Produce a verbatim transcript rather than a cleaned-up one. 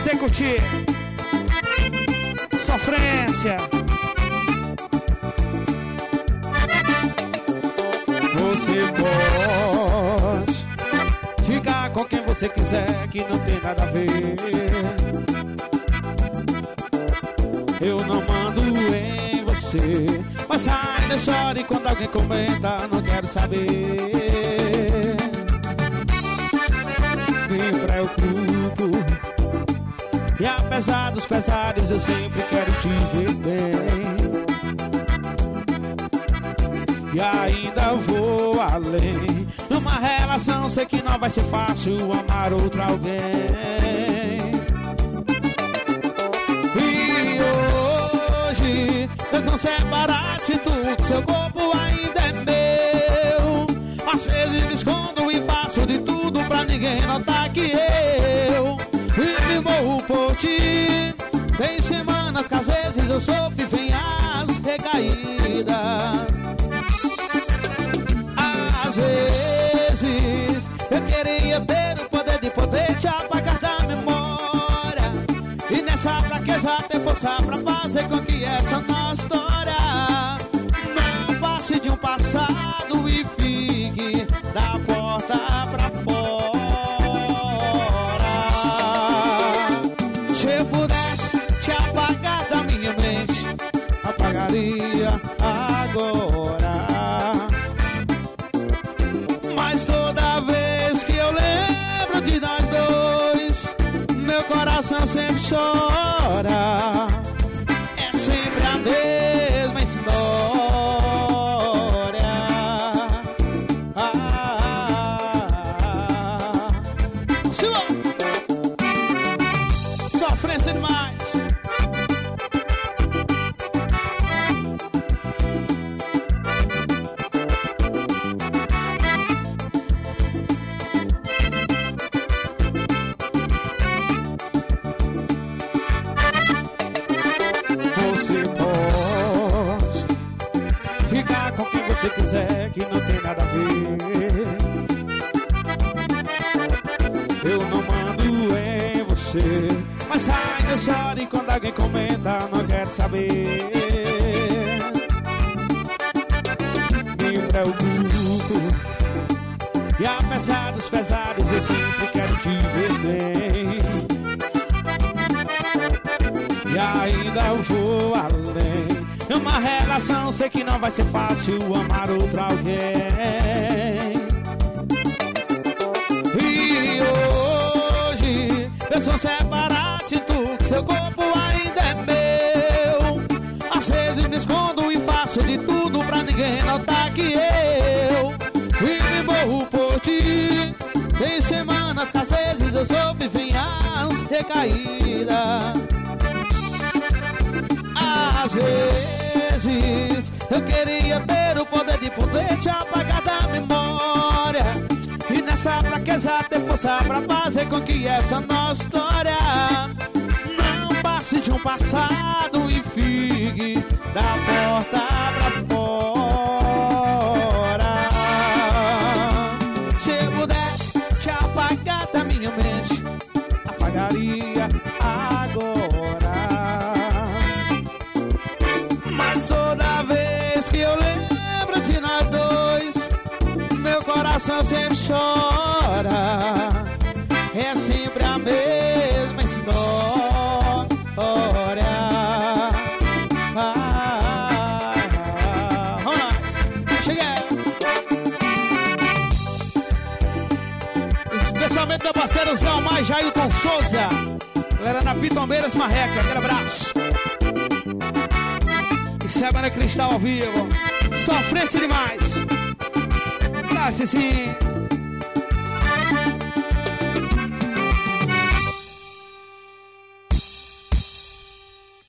você curtir. Sofrência. Você pode ficar com quem você quiser, que não tem nada a ver. Eu não mando em você, mas ainda choro quando alguém comenta, não quero saber. Me preocupo, e apesar dos pesares eu sempre quero te ver bem. E ainda vou além. Numa relação sei que não vai ser fácil amar outro alguém. E hoje eu não separar de tudo, seu corpo ainda é meu. Às vezes me escondo e faço de tudo pra ninguém notar que eu me morro por ti. Tem semanas que às vezes eu sofro e vem as recaídas. Às vezes eu queria ter o poder de poder te apagar da memória, e nessa fraqueza ter força pra fazer com que essa nossa história não passe de um passado e fique da porta pra fora. Se eu pudesse te apagar da minha mente, apagaria agora. Mas toda vez que eu lembro de nós dois, meu coração sempre chora. É sempre a mesma história. Ah, ah, ah. Sofrência demais. Se quiser, que não tem nada a ver. Eu não mando em você, mas ainda choro quando alguém comenta, não quero saber. Me preocupo, e apesar dos pesares eu sempre quero te ver bem. E ainda vou além. Numa relação sei que não vai ser fácil amar outro alguém. E hoje eu sou separado de tudo, seu corpo ainda é meu. Às vezes me escondo e faço de tudo pra ninguém notar que eu me morro por ti. Tem semanas que às vezes eu sofro e vem as recaídas. Às vezes eu queria ter o poder de poder te apagar da memória, e nessa fraqueza ter força pra fazer com que essa nossa história não passe de um passado e fique da porta pra fora. Se eu pudesse te apagar da minha mente, apagaria agora. Toda vez que eu lembro de nós dois, meu coração sempre chora. É sempre a mesma história. Ah, ah, ah. Vamos nós. Cheguei. Especialmente meu parceiro Zé Almar, Jailton Souza, galera na Pitombeiras Marreca, aquele abraço. Semana Cristal ao vivo. Sofrência demais. Tá, sim, sim.